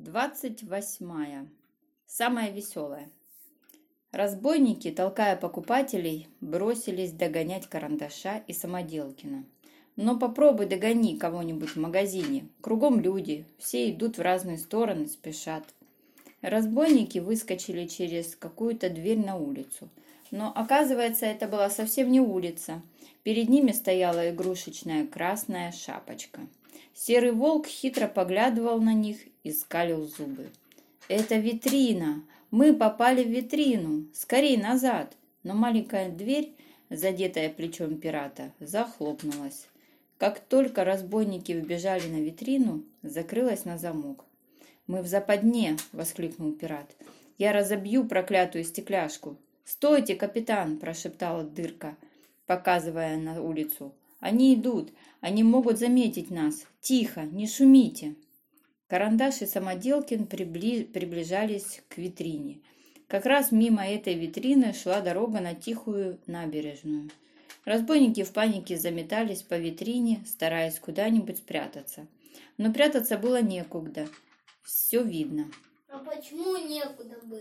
28. Самая веселая. Разбойники, толкая покупателей, бросились догонять Карандаша и Самоделкина. Но попробуй догони кого-нибудь в магазине. Кругом люди, все идут в разные стороны, спешат. Разбойники выскочили через какую-то дверь на улицу. Но, оказывается, это была совсем не улица. Перед ними стояла игрушечная красная шапочка. Серый волк хитро поглядывал на них и скалил зубы. «Это витрина! Мы попали в витрину! Скорей назад!» Но маленькая дверь, задетая плечом пирата, захлопнулась. Как только разбойники вбежали на витрину, закрылась на замок. «Мы в западне!» — воскликнул пират. «Я разобью проклятую стекляшку!» «Стойте, капитан!» — прошептала Дырка, показывая на улицу. «Они идут! Они могут заметить нас! Тихо! Не шумите!» Карандаш и Самоделкин приближались к витрине. Как раз мимо этой витрины шла дорога на тихую набережную. Разбойники в панике заметались по витрине, стараясь куда-нибудь спрятаться. Но прятаться было некуда. Все видно. А почему некуда было?